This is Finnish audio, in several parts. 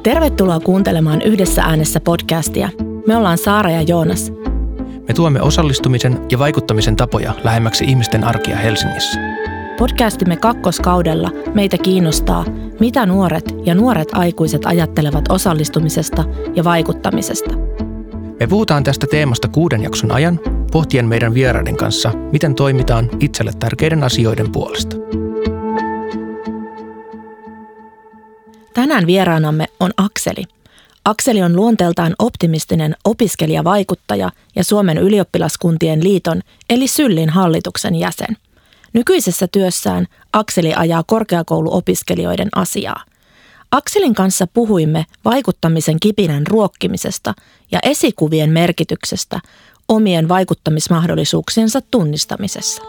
Tervetuloa kuuntelemaan Yhdessä äänessä podcastia. Me ollaan Saara ja Joonas. Me tuomme osallistumisen ja vaikuttamisen tapoja lähemmäksi ihmisten arkea Helsingissä. Podcastimme kakkoskaudella meitä kiinnostaa, mitä nuoret ja nuoret aikuiset ajattelevat osallistumisesta ja vaikuttamisesta. Me puhutaan tästä teemasta 6 jakson ajan, pohtien meidän vieraiden kanssa, miten toimitaan itselle tärkeiden asioiden puolesta. Tänään vieraanamme on Akseli. Akseli on luonteeltaan optimistinen opiskelijavaikuttaja ja Suomen ylioppilaskuntien liiton eli SYLin hallituksen jäsen. Nykyisessä työssään Akseli ajaa korkeakouluopiskelijoiden asiaa. Akselin kanssa puhuimme vaikuttamisen kipinän ruokkimisesta ja esikuvien merkityksestä omien vaikuttamismahdollisuuksiensa tunnistamisessa.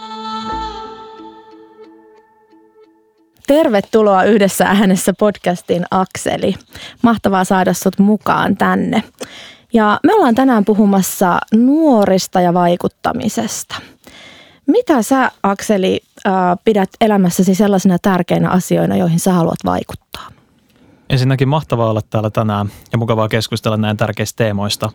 Tervetuloa Yhdessä äänessä podcastiin, Akseli. Mahtavaa saada sut mukaan tänne. Ja me ollaan tänään puhumassa nuorista ja vaikuttamisesta. Mitä sä, Akseli, pidät elämässäsi sellaisina tärkeinä asioina, joihin sä haluat vaikuttaa? Ensinnäkin mahtavaa olla täällä tänään ja mukavaa keskustella näin tärkeistä teemoista.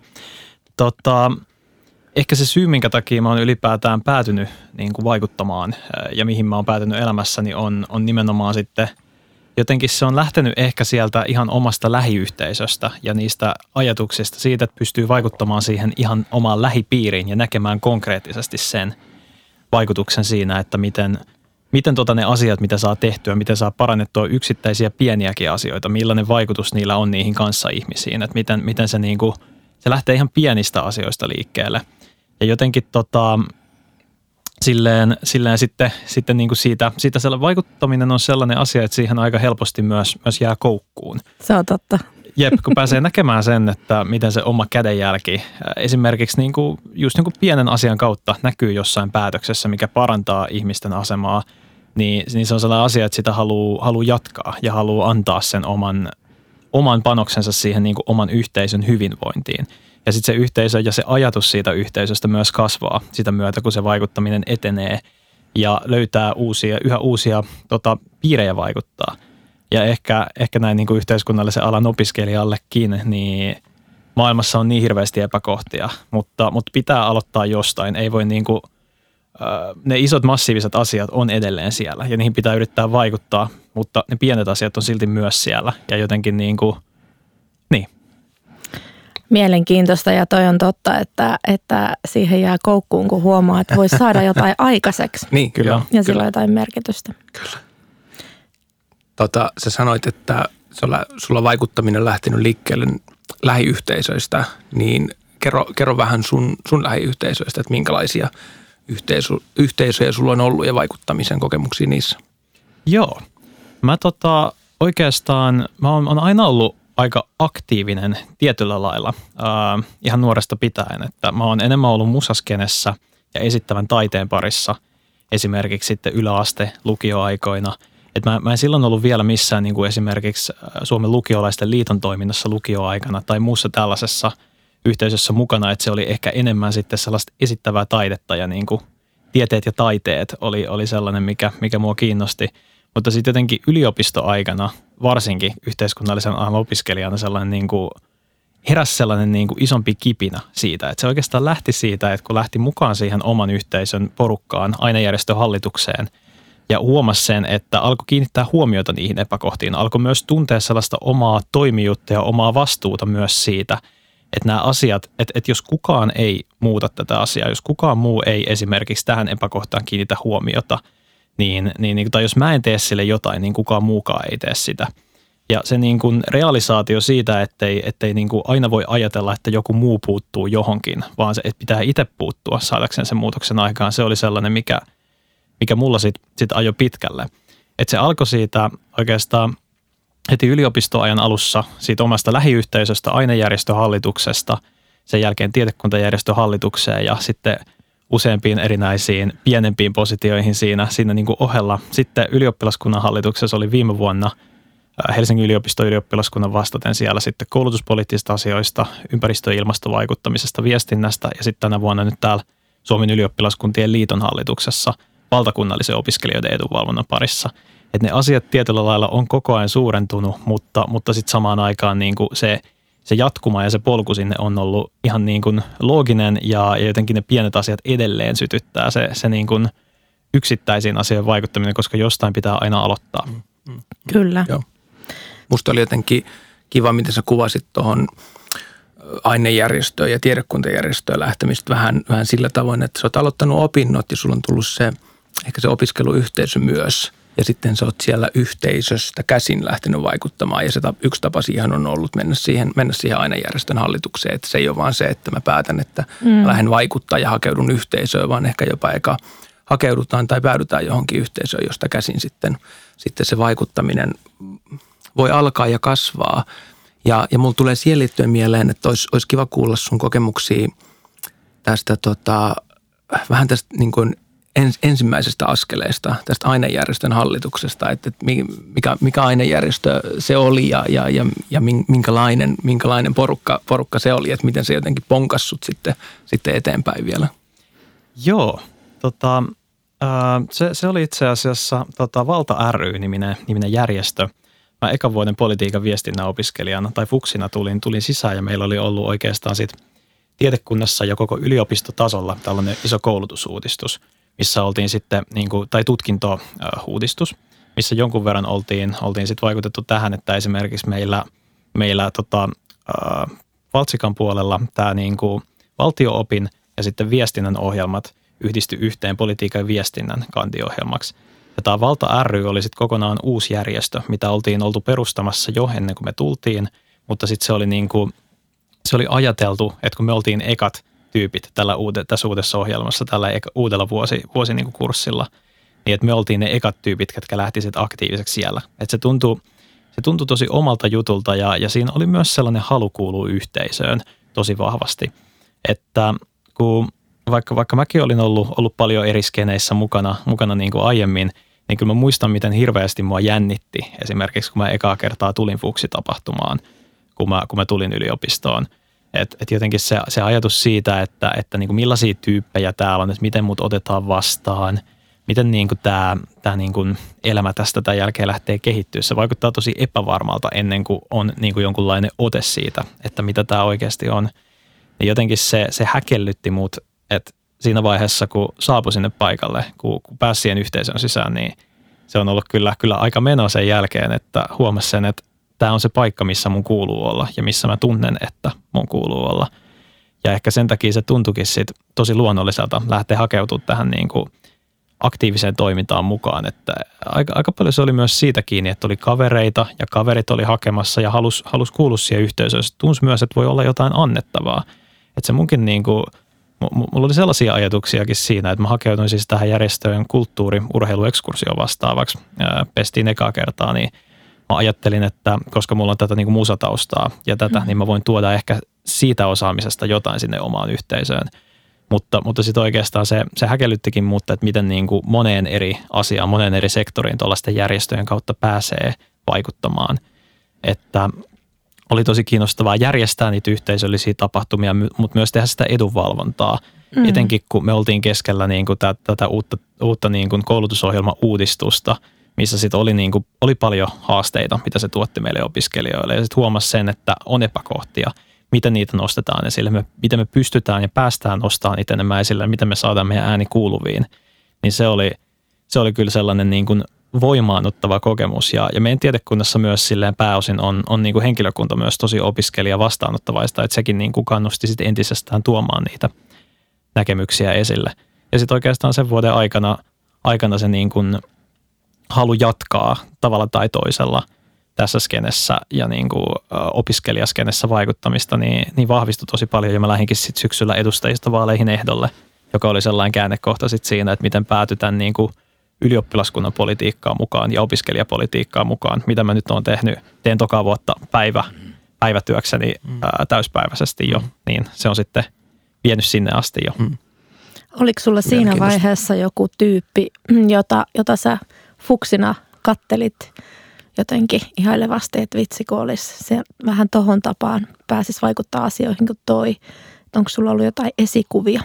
Ehkä se syy, minkä takia mä oon ylipäätään päätynyt niin kuin vaikuttamaan ja mihin mä oon päätynyt elämässäni on nimenomaan sitten jotenkin se on lähtenyt ehkä sieltä ihan omasta lähiyhteisöstä ja niistä ajatuksista siitä, että pystyy vaikuttamaan siihen ihan omaan lähipiiriin ja näkemään konkreettisesti sen vaikutuksen siinä, että miten ne asiat, mitä saa tehtyä, miten saa parannettua yksittäisiä pieniäkin asioita, millainen vaikutus niillä on niihin kanssaihmisiin, että miten se niinku, se lähtee ihan pienistä asioista liikkeelle. Ja jotenkin silleen sitten niinku siitä sellainen vaikuttaminen on sellainen asia, että siihen aika helposti myös jää koukkuun. Se on totta. Jep, kun pääsee näkemään sen, että miten se oma kädenjälki esimerkiksi just pienen asian kautta näkyy jossain päätöksessä, mikä parantaa ihmisten asemaa, niin se on sellainen asia, että sitä haluaa jatkaa ja haluaa antaa sen oman panoksensa siihen niin kuin oman yhteisön hyvinvointiin. Ja sitten se yhteisö ja se ajatus siitä yhteisöstä myös kasvaa sitä myötä, kun se vaikuttaminen etenee ja löytää yhä uusia piirejä vaikuttaa. Ja ehkä näin niin kuin yhteiskunnallisen alan opiskelijallekin, niin maailmassa on niin hirveästi epäkohtia, mutta pitää aloittaa jostain. Ei voi niin kuin, ne isot massiiviset asiat on edelleen siellä ja niihin pitää yrittää vaikuttaa, mutta ne pienet asiat on silti myös siellä ja jotenkin niin. Mielenkiintoista ja toi on totta, että siihen jää koukkuun, kun huomaa, että voisi saada jotain aikaiseksi. Niin, kyllä. Ja sillä on jotain merkitystä. Kyllä. Sä sanoit, että sulla vaikuttaminen on lähtenyt liikkeelle lähiyhteisöistä, niin kerro vähän sun lähiyhteisöistä, että minkälaisia yhteisöjä sulla on ollut ja vaikuttamisen kokemuksia niissä? Joo, mä oikeastaan mä oon aina ollut aika aktiivinen tietyllä lailla ihan nuoresta pitäen, että mä oon enemmän ollut musaskenessä ja esittävän taiteen parissa esimerkiksi sitten yläaste lukioaikoina. Että mä en silloin ollut vielä missään niin kuin esimerkiksi Suomen lukiolaisten liiton toiminnassa lukioaikana tai muussa tällaisessa yhteisössä mukana, että se oli ehkä enemmän sitten sellaista esittävää taidetta ja niin kuin tieteet ja taiteet oli sellainen, mikä mua kiinnosti. Mutta sitten jotenkin yliopistoaikana, varsinkin yhteiskunnallisen alan opiskelijana sellainen niin kuin heräsi sellainen niin kuin isompi kipinä siitä, että se oikeastaan lähti siitä, että kun lähti mukaan siihen oman yhteisön porukkaan, ainejärjestön hallitukseen, ja huomasi sen, että alkoi kiinnittää huomiota niihin epäkohtiin. Alkoi myös tuntea sellaista omaa toimijuutta ja omaa vastuuta myös siitä, että nämä asiat, että jos kukaan ei muuta tätä asiaa, jos kukaan muu ei esimerkiksi tähän epäkohtaan kiinnitä huomiota, tai jos mä en tee sille jotain, niin kukaan muukaan ei tee sitä. Ja se niin kuin realisaatio siitä, ettei niin kuin aina voi ajatella, että joku muu puuttuu johonkin, vaan se, että pitää itse puuttua saadakseen sen muutoksen aikaan, se oli sellainen, mikä mulla sit ajoi pitkälle. Että se alkoi siitä oikeastaan heti yliopistoajan alussa siitä omasta lähiyhteisöstä, ainejärjestön hallituksesta, sen jälkeen tiedekuntajärjestön hallitukseen ja sitten useampiin erinäisiin pienempiin positioihin siinä niin kuin ohella. Sitten ylioppilaskunnan hallituksessa oli viime vuonna Helsingin yliopiston ylioppilaskunnan vastaten siellä sitten koulutuspoliittisista asioista, ympäristö- ja ilmastovaikuttamisesta, viestinnästä ja sitten tänä vuonna nyt täällä Suomen ylioppilaskuntien liiton hallituksessa valtakunnallisen opiskelijoiden edunvalvonnan parissa. että ne asiat tietyllä lailla on koko ajan suurentunut, mutta sitten samaan aikaan niin kuin se jatkuma ja se polku sinne on ollut ihan niin kuin looginen ja jotenkin ne pienet asiat edelleen sytyttää se niin kuin yksittäisiin asioihin vaikuttaminen, koska jostain pitää aina aloittaa. Kyllä. Joo. Musta oli jotenkin kiva, miten sä kuvasit tuohon ainejärjestöön ja tiedekuntajärjestöön lähtemistä vähän sillä tavoin, että sä oot aloittanut opinnot ja sulla on tullut ehkä se opiskeluyhteisö myös. Ja sitten sä oot siellä yhteisöstä käsin lähtenyt vaikuttamaan ja se yksi tapa siihen on ollut mennä siihen ainejärjestön hallitukseen. Että se ei ole vaan se, että mä päätän, että mä lähden vaikuttaa ja hakeudun yhteisöön, vaan ehkä jopa hakeudutaan tai päädytään johonkin yhteisöön, josta käsin sitten se vaikuttaminen voi alkaa ja kasvaa. Ja mulla tulee siihen liittyen mieleen, että olisi kiva kuulla sun kokemuksia tästä vähän tästä niin kuin ensimmäisestä askeleesta, tästä ainejärjestön hallituksesta, että mikä ainejärjestö se oli ja minkälainen porukka se oli, että miten se jotenkin ponkassut sitten eteenpäin vielä. Joo, se oli itse asiassa Valta ry-niminen järjestö. Mä ekan vuoden politiikan viestinnän opiskelijana tai fuksina tulin sisään ja meillä oli ollut oikeastaan sit tiedekunnassa ja koko yliopistotasolla tällainen iso koulutusuudistus, missä oltiin sitten, tai tutkinto-uudistus, missä jonkun verran oltiin sitten vaikutettu tähän, että esimerkiksi meillä Valtsikan puolella tämä valtio-opin ja sitten viestinnän ohjelmat yhdistyi yhteen politiikan ja viestinnän kandiohjelmaksi. Ja tämä Valta ry oli sitten kokonaan uusi järjestö, mitä oltiin oltu perustamassa jo ennen kuin me tultiin, mutta sitten se oli ajateltu, että kun me oltiin ekat tyypit tässä uudessa ohjelmassa, tällä uudella kurssilla, niin että me oltiin ne ekat tyypit, jotka lähti sitten aktiiviseksi siellä. Että se tuntui tosi omalta jutulta ja siinä oli myös sellainen halu kuulua yhteisöön tosi vahvasti. Että kun vaikka mäkin olin ollut paljon eri skeneissä mukana niin kuin aiemmin, niin kyllä mä muistan, miten hirveästi mua jännitti. Esimerkiksi kun mä ekaa kertaa tulin fuksitapahtumaan, kun mä tulin yliopistoon. Et jotenkin se ajatus siitä, että niin kuin millaisia tyyppejä täällä on, että miten mut otetaan vastaan, miten niin kuin tämä niin kuin elämä tästä tämän jälkeen lähtee kehittyä. Se vaikuttaa tosi epävarmalta ennen kuin on niin kuin jonkunlainen ote siitä, että mitä tämä oikeasti on. Ja jotenkin se häkellytti mut, että siinä vaiheessa, kun saapui sinne paikalle, kun pääsi siihen yhteisön sisään, niin se on ollut kyllä aika meno sen jälkeen, että huomasi sen, että tämä on se paikka, missä mun kuuluu olla ja missä mä tunnen, että mun kuuluu olla. Ja ehkä sen takia se tuntuikin sit tosi luonnolliselta lähteä hakeutumaan tähän niin kuin aktiiviseen toimintaan mukaan. Että aika paljon se oli myös siitä kiinni, että oli kavereita ja kaverit oli hakemassa ja halusi kuulua siihen yhteisöön. Se tunsi myös, että voi olla jotain annettavaa. Että se munkin niin kuin, mulla oli sellaisia ajatuksiakin siinä, että mä hakeuduin siis tähän järjestöjen kulttuuri-urheiluekskursio vastaavaksi. Pestiin ekaa kertaa, niin mä ajattelin, että koska mulla on tätä niin kuin musataustaa ja tätä, niin mä voin tuoda ehkä siitä osaamisesta jotain sinne omaan yhteisöön. Mutta sitten oikeastaan se häkellyttikin mutta että miten niin kuin moneen eri asiaan, moneen eri sektoriin tuollaisten järjestöjen kautta pääsee vaikuttamaan. Että oli tosi kiinnostavaa järjestää niitä yhteisöllisiä tapahtumia, mutta myös tehdä sitä edunvalvontaa. Etenkin kun me oltiin keskellä niin kuin tätä uutta niin kuin koulutusohjelma-uudistusta, missä sitten oli paljon haasteita, mitä se tuotti meille opiskelijoille. Ja sitten huomasi sen, että on epäkohtia, miten niitä nostetaan esille, miten me pystytään ja päästään nostamaan niitä enemmän esille, miten me saadaan meidän ääni kuuluviin. Niin se oli kyllä sellainen niin kuin voimaannuttava kokemus. Ja meidän tiedekunnassa myös silleen pääosin on niin kuin henkilökunta myös tosi opiskelija vastaanottavaista, että sekin niin kuin kannusti sitten entisestään tuomaan niitä näkemyksiä esille. Ja sitten oikeastaan sen vuoden aikana se niin kuin halu jatkaa tavalla tai toisella tässä skenessä ja niin kuin opiskelijaskenessä vaikuttamista, niin vahvistui tosi paljon. Ja mä lähdinkin sitten syksyllä edustajista vaaleihin ehdolle, joka oli sellainen käännekohta sitten siinä, että miten päätytään niin kuin ylioppilaskunnan politiikkaan mukaan ja opiskelijapolitiikkaan mukaan, mitä mä nyt oon tehnyt. Teen toka vuotta päivätyökseni täyspäiväisesti jo, niin se on sitten vienyt sinne asti jo. Oliko sulla siinä vaiheessa joku tyyppi, jota sä fuksina kattelit jotenkin ihailevasti, että vitsi kun olisi se vähän tohon tapaan pääsisi vaikuttaa asioihin kuin toi. Onko sulla ollut jotain esikuvia?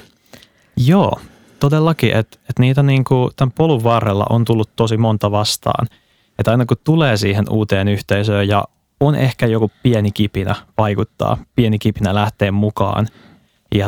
Joo, todellakin, että niitä niinku tämän polun varrella on tullut tosi monta vastaan. Että aina kun tulee siihen uuteen yhteisöön ja on ehkä joku pieni kipinä vaikuttaa, pieni kipinä lähtee mukaan ja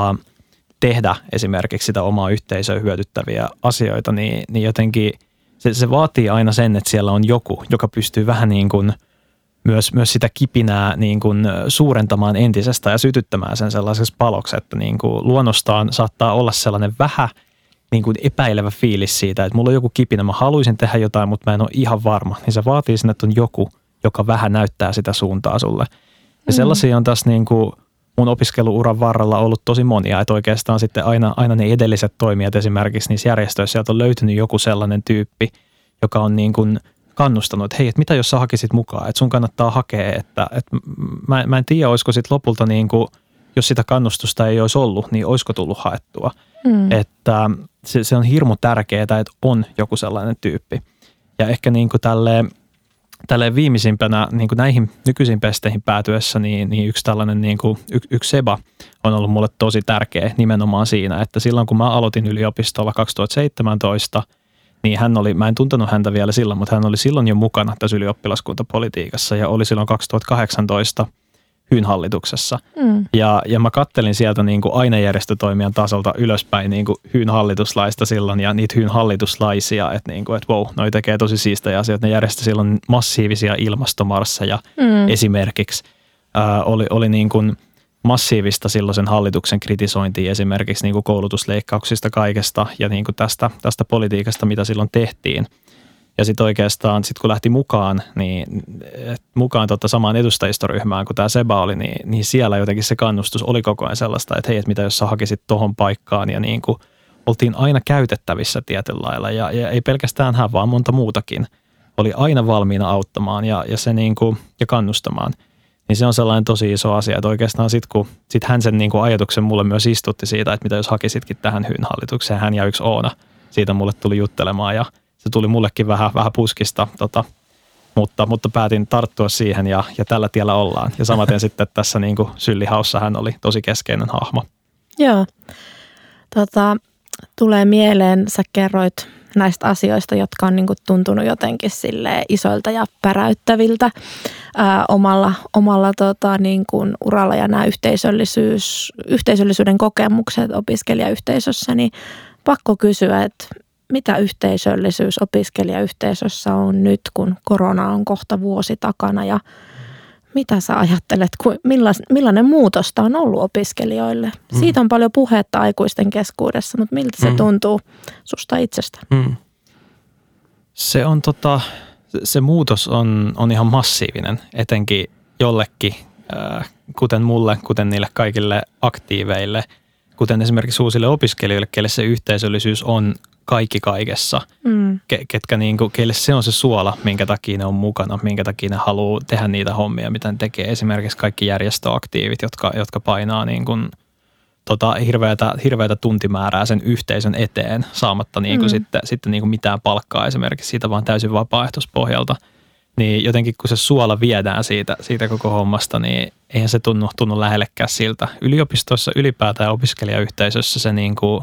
tehdä esimerkiksi sitä omaa yhteisöä hyödyttäviä asioita, niin jotenkin se vaatii aina sen, että siellä on joku, joka pystyy vähän niin kuin myös sitä kipinää niin kuin suurentamaan entisestä ja sytyttämään sen sellaiseksi paloksi, että niin kuin luonnostaan saattaa olla sellainen vähän niin kuin epäilevä fiilis siitä, että mulla on joku kipinä, mä haluaisin tehdä jotain, mutta mä en ole ihan varma. Niin se vaatii sen, että on joku, joka vähän näyttää sitä suuntaa sulle. Ja sellaisia on tässä niin kuin mun opiskeluuran varrella ollut tosi monia, että oikeastaan sitten aina ne edelliset toimijat esimerkiksi niissä järjestöissä, sieltä on löytynyt joku sellainen tyyppi, joka on niin kuin kannustanut, että hei, että mitä jos sä hakisit mukaan, että sun kannattaa hakea, että mä en tiedä, olisiko sitten lopulta niin kuin, jos sitä kannustusta ei olisi ollut, niin olisiko tullut haettua. Että se on hirmu tärkeää, että on joku sellainen tyyppi. Ja ehkä niin kuin tälleen viimeisimpänä niin kuin näihin nykyisiin pesteihin päätyessä, niin yksi tällainen niin kuin, yksi Seba on ollut mulle tosi tärkeä nimenomaan siinä, että silloin kun mä aloitin yliopistolla 2017, niin hän oli, mä en tuntenut häntä vielä silloin, mutta hän oli silloin jo mukana tässä ylioppilaskuntapolitiikassa ja oli silloin 2018 HYN hallituksessa. Ja mä kattelin sieltä niin kuin ainejärjestötoimijan tasolta ylöspäin niin kuin HYN hallituslaista silloin ja niitä HYN hallituslaisia, että niin kuin, että wow, noi tekee tosi siistejä asioita. Ne järjesti silloin massiivisia ilmastomarsseja esimerkiksi. Oli niin kuin massiivista silloisen hallituksen kritisointia esimerkiksi niin kuin koulutusleikkauksista kaikesta ja niin kuin tästä politiikasta, mitä silloin tehtiin. Ja sitten oikeastaan, kun lähti mukaan, mukaan samaan edustajistoryhmään, kun tämä Seba oli, niin siellä jotenkin se kannustus oli koko ajan sellaista, että hei, että mitä jos sä hakisit tohon paikkaan ja niin kuin oltiin aina käytettävissä tietyllä lailla ja ei pelkästään hän, vaan monta muutakin. Oli aina valmiina auttamaan ja kannustamaan. Niin se on sellainen tosi iso asia, että oikeastaan sitten hän sen niin kuin ajatuksen mulle myös istutti siitä, että mitä jos hakisitkin tähän HYN hallitukseen, hän ja yksi Oona siitä mulle tuli juttelemaan ja se tuli mullekin vähän puskista, mutta päätin tarttua siihen ja tällä tiellä ollaan. Ja samaten sitten tässä niin kuin Syllihaussa hän oli tosi keskeinen hahmo. Joo. Tulee mieleen, sä kerroit näistä asioista, jotka on niin kuin tuntunut jotenkin silleen isoilta ja päräyttäviltä omalla niin kuin uralla ja nämä yhteisöllisyyden kokemukset opiskelijayhteisössä, niin pakko kysyä, että mitä yhteisöllisyys opiskelijayhteisössä on nyt, kun korona on kohta vuosi takana ja mitä sä ajattelet, millainen muutosta on ollut opiskelijoille? Siitä on paljon puhetta aikuisten keskuudessa, mutta miltä se tuntuu susta itsestä? Se on se muutos on ihan massiivinen, etenkin jollekin, kuten mulle, kuten niille kaikille aktiiveille, kuten esimerkiksi uusille opiskelijoille, kelle se yhteisöllisyys on kaikki kaikessa, ketkä niinku, keille se on se suola, minkä takia ne on mukana, minkä takia ne haluaa tehdä niitä hommia, mitä ne tekee. Esimerkiksi kaikki järjestöaktiivit, jotka painaa niin kuin, hirveätä tuntimäärää sen yhteisön eteen saamatta niin kuin sitten niin kuin mitään palkkaa esimerkiksi siitä vaan täysin vapaaehtoispohjalta. Niin jotenkin kun se suola viedään siitä koko hommasta, niin eihän se tunnu lähellekään siltä. Yliopistossa ylipäätään opiskelijayhteisössä se niin kuin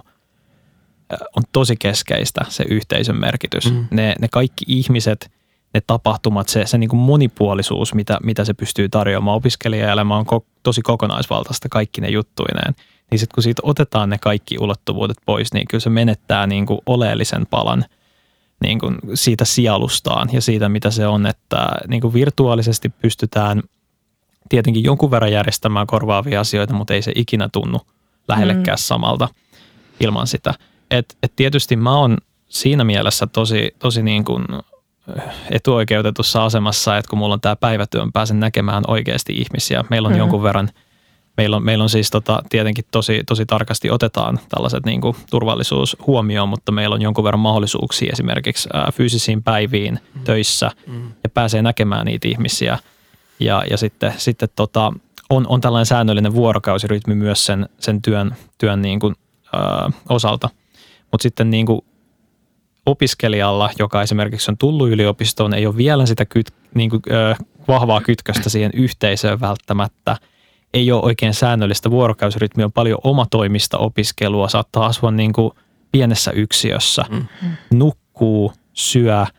on tosi keskeistä se yhteisön merkitys. Ne kaikki ihmiset, ne tapahtumat, se niin kuin monipuolisuus, mitä se pystyy tarjoamaan. Opiskelijaelämä on tosi kokonaisvaltaista kaikki ne juttuineen. Niin sitten kun siitä otetaan ne kaikki ulottuvuudet pois, niin kyllä se menettää niin kuin oleellisen palan niin kuin siitä sielustaan ja siitä, mitä se on. Että niin kuin virtuaalisesti pystytään tietenkin jonkun verran järjestämään korvaavia asioita, mutta ei se ikinä tunnu lähellekään samalta ilman sitä. Et tietysti mä oon siinä mielessä tosi niin kuin etuoikeutetussa asemassa, että kun mulla on tämä päivätyö, mä pääsen näkemään oikeasti ihmisiä. Meillä on jonkun verran, meillä on siis tietenkin tosi tarkasti otetaan tällaiset niin kuin turvallisuus huomioon, mutta meillä on jonkun verran mahdollisuuksia esimerkiksi fyysisiin päiviin töissä ja pääsee näkemään niitä ihmisiä. Ja sitten on tällainen säännöllinen vuorokausirytmi myös sen työn niin kuin, osalta. Mutta sitten niin kuin opiskelijalla, joka esimerkiksi on tullut yliopistoon, ei ole vielä sitä vahvaa kytköstä siihen yhteisöön välttämättä. Ei ole oikein säännöllistä vuorokausirytmiä, on paljon omatoimista opiskelua, saattaa asua niin kuin pienessä yksiössä, nukkuu, syö,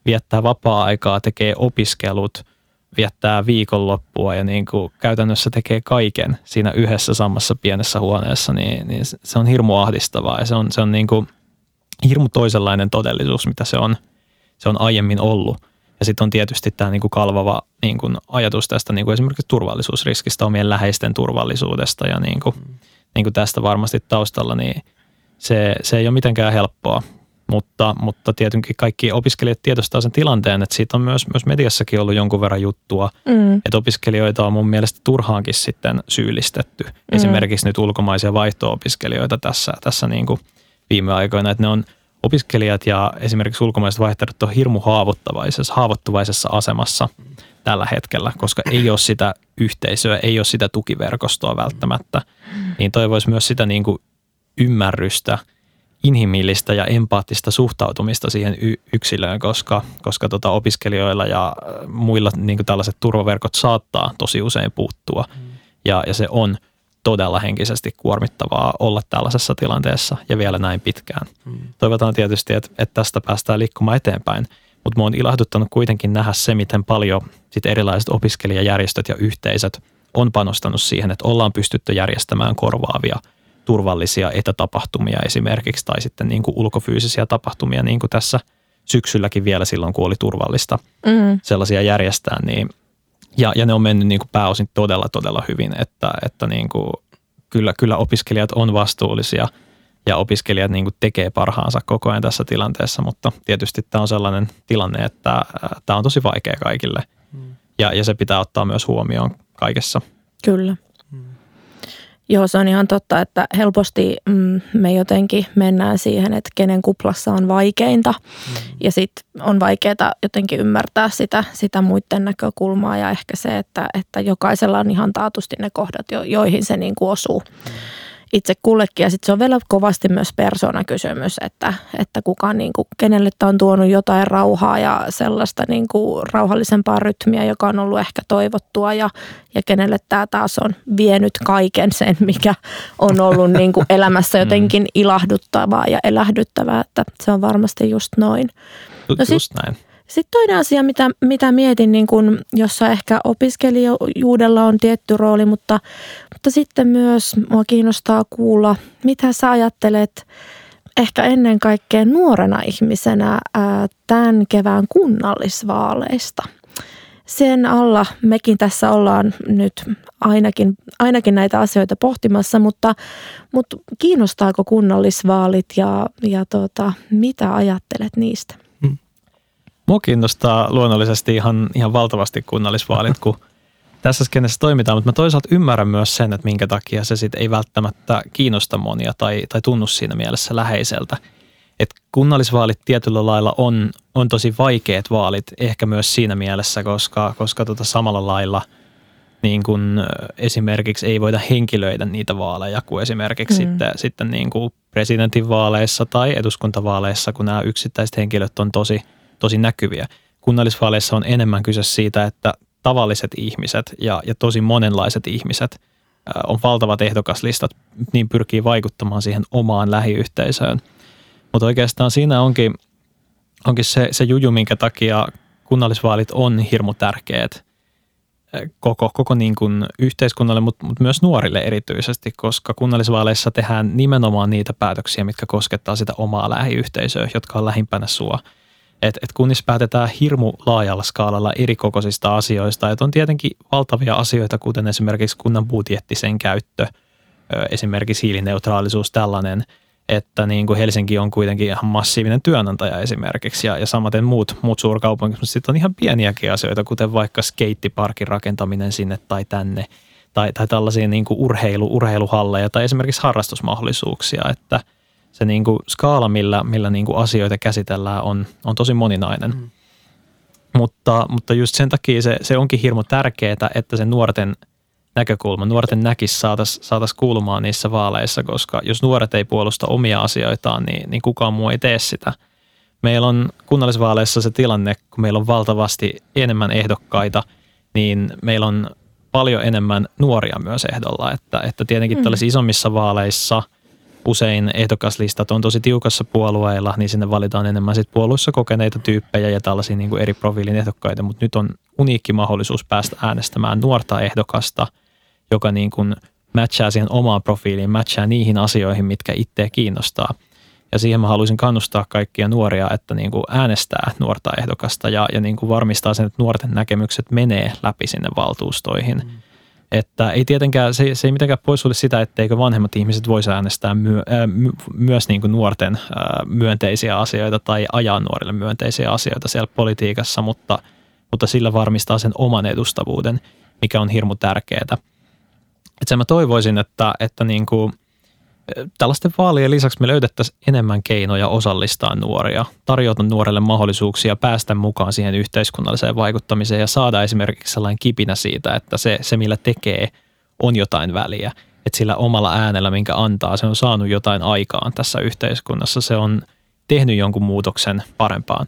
viettää vapaa-aikaa, tekee opiskelut, viettää viikonloppua ja niin kuin käytännössä tekee kaiken siinä yhdessä samassa pienessä huoneessa, niin se on hirmu ahdistavaa ja se on niin kuin hirmu toisenlainen todellisuus, mitä se on aiemmin ollut. Ja sitten on tietysti tämä niin kuin kalvava niin kuin ajatus tästä niin kuin esimerkiksi turvallisuusriskistä, omien läheisten turvallisuudesta ja niin kuin tästä varmasti taustalla, niin se ei ole mitenkään helppoa. Mutta tietenkin kaikki opiskelijat tiedostaa sen tilanteen, että siitä on myös mediassakin ollut jonkun verran juttua, että opiskelijoita on mun mielestä turhaankin sitten syyllistetty. Esimerkiksi nyt ulkomaisia vaihto-opiskelijoita tässä niin kuin viime aikoina, että ne on opiskelijat ja esimerkiksi ulkomaiset vaihtajat on hirmu haavoittuvaisessa asemassa tällä hetkellä, koska ei ole sitä yhteisöä, ei ole sitä tukiverkostoa välttämättä. Niin toivoisi myös sitä niin kuin ymmärrystä, inhimillistä ja empaattista suhtautumista siihen yksilöön, koska opiskelijoilla ja muilla niin kuin tällaiset turvaverkot saattaa tosi usein puuttua. Ja se on todella henkisesti kuormittavaa olla tällaisessa tilanteessa ja vielä näin pitkään. Toivotaan tietysti, että tästä päästään liikkumaan eteenpäin, mutta minua on ilahduttanut kuitenkin nähdä se, miten paljon sit erilaiset opiskelijajärjestöt ja yhteisöt on panostanut siihen, että ollaan pystytty järjestämään korvaavia turvallisia etätapahtumia esimerkiksi tai sitten niin kuin ulkofyysisiä tapahtumia, niin kuin tässä syksylläkin vielä silloin, kun oli turvallista sellaisia järjestää. Niin, ja ne on mennyt niin kuin pääosin todella hyvin, että niin kuin kyllä opiskelijat on vastuullisia ja opiskelijat niin kuin tekee parhaansa koko ajan tässä tilanteessa, mutta tietysti tämä on sellainen tilanne, että tämä on tosi vaikea kaikille ja se pitää ottaa myös huomioon kaikessa. Kyllä. Joo, se on ihan totta, että helposti me jotenkin mennään siihen, että kenen kuplassa on vaikeinta ja sitten on vaikeaa jotenkin ymmärtää sitä muiden näkökulmaa ja ehkä se, että jokaisella on ihan taatusti ne kohdat, joihin se niin kuin osuu itse kullekin. Ja sitten se on vielä kovasti myös persoonakysymys, että kuka niin kuin, kenelle tämä on tuonut jotain rauhaa ja sellaista niin kuin rauhallisempaa rytmiä, joka on ollut ehkä toivottua ja kenelle tämä taas on vienyt kaiken sen, mikä on ollut niin kuin elämässä jotenkin ilahduttavaa ja elähdyttävää, että se on varmasti just noin. Just näin. Sitten toinen asia, mitä mietin, niin kun, jossa ehkä opiskelijuudella on tietty rooli, mutta sitten myös mua kiinnostaa kuulla, mitä sä ajattelet ehkä ennen kaikkea nuorena ihmisenä tämän kevään kunnallisvaaleista. Sen alla mekin tässä ollaan nyt ainakin näitä asioita pohtimassa, mutta kiinnostaako kunnallisvaalit ja mitä ajattelet niistä? Mua kiinnostaa luonnollisesti ihan valtavasti kunnallisvaalit, kun tässä skenessä toimitaan, mutta mä toisaalta ymmärrän myös sen, että minkä takia se sitten ei välttämättä kiinnosta monia tai tunnu siinä mielessä läheiseltä. Et kunnallisvaalit tietyllä lailla on tosi vaikeat vaalit, ehkä myös siinä mielessä, koska samalla lailla niin kun esimerkiksi ei voida henkilöidä niitä vaaleja kuin esimerkiksi sitten niin kuin presidentinvaaleissa tai eduskuntavaaleissa, kun nämä yksittäiset henkilöt on tosi näkyviä. Kunnallisvaaleissa on enemmän kyse siitä, että tavalliset ihmiset ja tosi monenlaiset ihmiset on valtavat ehdokaslistat, niin pyrkii vaikuttamaan siihen omaan lähiyhteisöön. Mutta oikeastaan siinä onkin se juju, minkä takia kunnallisvaalit on hirmu tärkeät koko niin kuin yhteiskunnalle, mutta myös nuorille erityisesti, koska kunnallisvaaleissa tehdään nimenomaan niitä päätöksiä, mitkä koskettaa sitä omaa lähiyhteisöä, jotka on lähimpänä sua. Et kunnissa päätetään hirmu laajalla skaalalla erikokoisista asioista. Et on tietenkin valtavia asioita, kuten esimerkiksi kunnan budjetti, sen käyttö, esimerkiksi hiilineutraalisuus tällainen, että niin kuin Helsinki on kuitenkin ihan massiivinen työnantaja esimerkiksi ja samaten muut suurkaupungit, mutta sitten on ihan pieniäkin asioita, kuten vaikka skeittiparkin rakentaminen sinne tai tänne tai tällaisia niin kuin urheiluhalleja tai esimerkiksi harrastusmahdollisuuksia, että se niin kuin skaala, millä niin kuin asioita käsitellään, on tosi moninainen. Mutta just sen takia se onkin hirmu tärkeää, että se nuorten näkökulma, nuorten näkis saataisiin kuulumaan niissä vaaleissa, koska jos nuoret ei puolusta omia asioitaan, niin kukaan muu ei tee sitä. Meillä on kunnallisvaaleissa se tilanne, kun meillä on valtavasti enemmän ehdokkaita, niin meillä on paljon enemmän nuoria myös ehdolla, että tietenkin tällaisissa isommissa vaaleissa usein ehdokaslistat on tosi tiukassa puolueilla, niin sinne valitaan enemmän sit puolueissa kokeneita tyyppejä ja tällaisia niin kuin eri profiilin ehdokkaita, mutta nyt on uniikki mahdollisuus päästä äänestämään nuorta ehdokasta, joka niin kuin matchaa siihen omaan profiiliin, matchaa niihin asioihin, mitkä itseä kiinnostaa. Ja siihen mä haluaisin kannustaa kaikkia nuoria, että niin kuin äänestää nuorta ehdokasta ja niin kuin varmistaa sen, että nuorten näkemykset menee läpi sinne valtuustoihin. Että ei tietenkään, se ei mitenkään poissulje sitä, etteikö vanhemmat ihmiset voisi äänestää myös niin kuin nuorten myönteisiä asioita tai ajaa nuorille myönteisiä asioita siellä politiikassa, mutta sillä varmistaa sen oman edustavuuden, mikä on hirmu tärkeää. Että sen mä toivoisin, että niin kuin tällaisten vaalien lisäksi me löydettäisiin enemmän keinoja osallistaa nuoria, tarjota nuorelle mahdollisuuksia päästä mukaan siihen yhteiskunnalliseen vaikuttamiseen ja saada esimerkiksi sellainen kipinä siitä, että se millä tekee, on jotain väliä. Että sillä omalla äänellä, minkä antaa, se on saanut jotain aikaan tässä yhteiskunnassa, se on tehnyt jonkun muutoksen parempaan.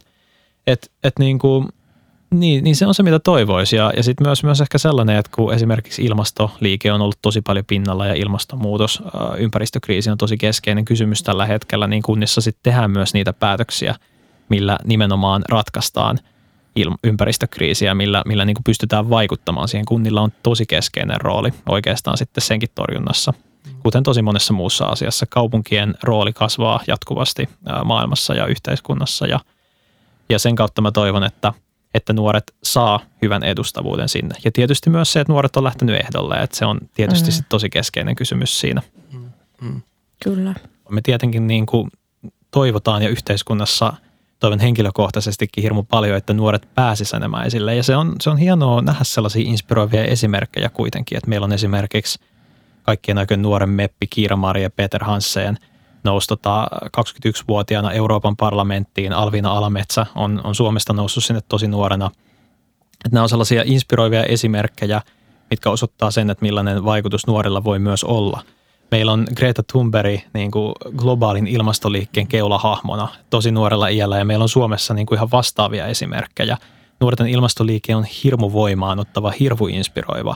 Niin se on se, mitä toivoisi. Ja sitten myös ehkä sellainen, että kun esimerkiksi ilmastoliike on ollut tosi paljon pinnalla ja ilmastonmuutos, ympäristökriisi on tosi keskeinen kysymys tällä hetkellä, niin kunnissa sitten tehdään myös niitä päätöksiä, millä nimenomaan ratkaistaan ympäristökriisiä, millä niin kuin pystytään vaikuttamaan siihen. Kunnilla on tosi keskeinen rooli oikeastaan sitten senkin torjunnassa, kuten tosi monessa muussa asiassa. Kaupunkien rooli kasvaa jatkuvasti maailmassa ja yhteiskunnassa ja sen kautta mä toivon, että nuoret saa hyvän edustavuuden sinne. Ja tietysti myös se, että nuoret on lähtenyt ehdolle, että se on tietysti sit tosi keskeinen kysymys siinä. Kyllä. Me tietenkin niin kuin toivotaan ja yhteiskunnassa toivon henkilökohtaisestikin hirmu paljon, että nuoret pääsisivät enemmän esille. Ja se on hienoa nähdä sellaisia inspiroivia esimerkkejä kuitenkin, että meillä on esimerkiksi kaikkien aikojen nuoren meppi Kiira-Maria Peter Hansen nousi 21-vuotiaana Euroopan parlamenttiin. Alviina Alametsä on Suomesta noussut sinne tosi nuorena. Että nämä on sellaisia inspiroivia esimerkkejä, mitkä osoittaa sen, että millainen vaikutus nuorilla voi myös olla. Meillä on Greta Thunberg niin kuin globaalin ilmastoliikkeen keulahahmona tosi nuorella iällä ja meillä on Suomessa niin kuin ihan vastaavia esimerkkejä. Nuorten ilmastoliike on hirmu voimaanottava, hirmu inspiroiva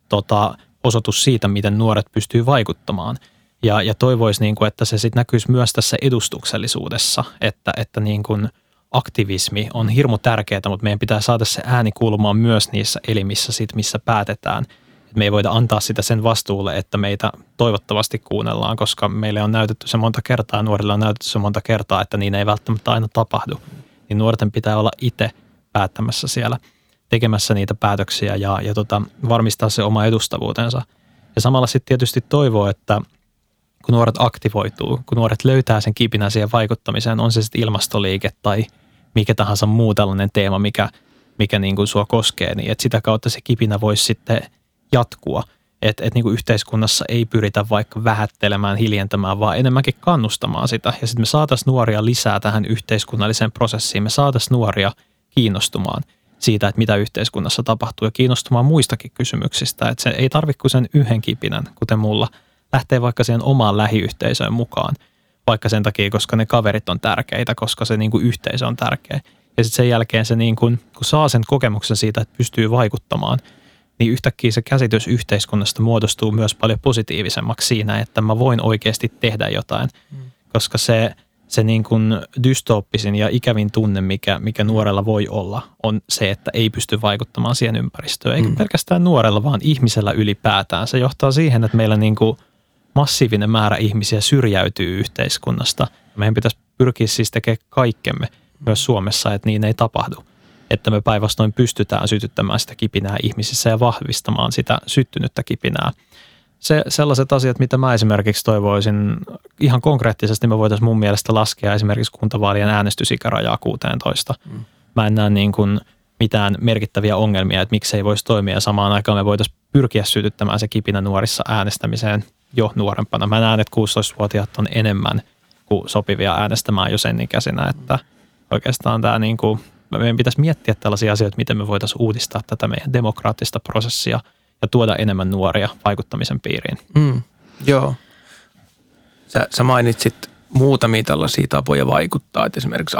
osoitus siitä, miten nuoret pystyy vaikuttamaan. Ja toivoisi, niin kuin, että se sitten näkyisi myös tässä edustuksellisuudessa, että niin kuin aktivismi on hirmu tärkeää, mutta meidän pitää saada se ääni kuulumaan myös niissä elimissä, missä päätetään. Me ei voida antaa sitä sen vastuulle, että meitä toivottavasti kuunnellaan, koska meille on näytetty se monta kertaa ja nuorille on näytetty se monta kertaa, että niin ei välttämättä aina tapahdu. Niin nuorten pitää olla itse päättämässä siellä, tekemässä niitä päätöksiä ja varmistaa se oma edustavuutensa. Ja samalla sitten tietysti toivoo, että kun nuoret aktivoituu, kun nuoret löytää sen kipinän siihen vaikuttamiseen, on se sitten ilmastoliike tai mikä tahansa muu tällainen teema, mikä niin kuin sua koskee, niin että sitä kautta se kipinä voisi sitten jatkua. Että niin kuin yhteiskunnassa ei pyritä vaikka vähättelemään, hiljentämään, vaan enemmänkin kannustamaan sitä. Ja sitten me saataisiin nuoria lisää tähän yhteiskunnalliseen prosessiin. Me saataisiin nuoria kiinnostumaan siitä, että mitä yhteiskunnassa tapahtuu ja kiinnostumaan muistakin kysymyksistä. Että se ei tarvitse kuin sen yhden kipinän, kuten mulla, lähtee vaikka siihen omaan lähiyhteisöön mukaan. Vaikka sen takia, koska ne kaverit on tärkeitä, koska se niin kuin yhteisö on tärkeä. Ja sitten sen jälkeen se niin kuin, kun saa sen kokemuksen siitä, että pystyy vaikuttamaan, niin yhtäkkiä se käsitys yhteiskunnasta muodostuu myös paljon positiivisemmaksi siinä, että mä voin oikeasti tehdä jotain. Koska se niin kuin dystooppisin ja ikävin tunne, mikä nuorella voi olla, on se, että ei pysty vaikuttamaan siihen ympäristöön. Eikä pelkästään nuorella, vaan ihmisellä ylipäätään. Se johtaa siihen, että meillä niin kuin massiivinen määrä ihmisiä syrjäytyy yhteiskunnasta. Meidän pitäisi pyrkiä siis tekemään kaikkemme myös Suomessa, että niin ei tapahdu. Että me päinvastoin pystytään sytyttämään sitä kipinää ihmisissä ja vahvistamaan sitä syttynyttä kipinää. Sellaiset asiat, mitä mä esimerkiksi toivoisin, ihan konkreettisesti me voitaisiin mun mielestä laskea esimerkiksi kuntavaalien äänestysikärajaa 16. Mä en näe niin kuin mitään merkittäviä ongelmia, että miksi ei voisi toimia. Samaan aikaan me voitaisiin pyrkiä sytyttämään se kipinä nuorissa äänestämiseen jo nuorempana. Mä näen, että 16-vuotiaat on enemmän kuin sopivia äänestämään jo sen ikäisenä, että oikeastaan tämä niin kuin, meidän pitäisi miettiä tällaisia asioita, miten me voitaisiin uudistaa tätä meidän demokraattista prosessia ja tuoda enemmän nuoria vaikuttamisen piiriin. Joo. Sä mainitsit muutamia tällaisia tapoja vaikuttaa, että esimerkiksi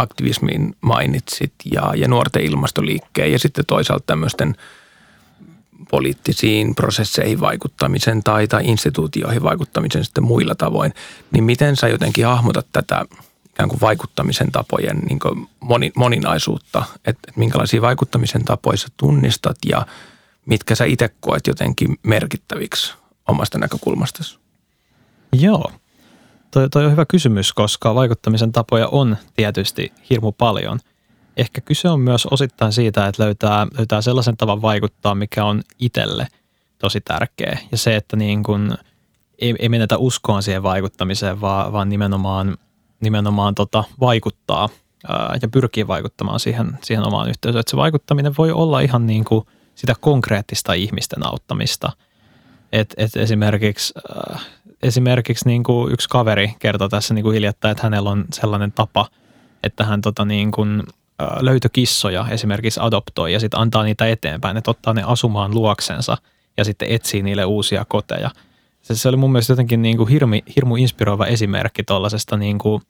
aktivismiin mainitsit ja nuorten ilmastoliikkeen ja sitten toisaalta tämmöisten poliittisiin prosesseihin vaikuttamisen tai instituutioihin vaikuttamisen sitten muilla tavoin, niin miten sä jotenkin hahmotat tätä ikään kuin vaikuttamisen tapojen niin kuin moninaisuutta, että minkälaisia vaikuttamisen tapoja sä tunnistat ja mitkä sä itse koet jotenkin merkittäviksi omasta näkökulmastasi? Joo, toi on hyvä kysymys, koska vaikuttamisen tapoja on tietysti hirmu paljon. Ehkä kyse on myös osittain siitä, että löytää sellaisen tavan vaikuttaa, mikä on itselle tosi tärkeä. Ja se, että niin kun ei menetä uskoon siihen vaikuttamiseen, vaan nimenomaan vaikuttaa ja pyrkii vaikuttamaan siihen omaan yhteisöön. Että se vaikuttaminen voi olla ihan niin kuin sitä konkreettista ihmisten auttamista. Et esimerkiksi niin kuin yksi kaveri kertoi tässä niin kuin hiljattain, että hänellä on sellainen tapa, että hän niin kuin löytökissoja esimerkiksi adoptoi ja sitten antaa niitä eteenpäin, että ottaa ne asumaan luoksensa ja sitten etsii niille uusia koteja. Se oli mun mielestä jotenkin niin kuin hirmu inspiroiva esimerkki tuollaisesta niin kuin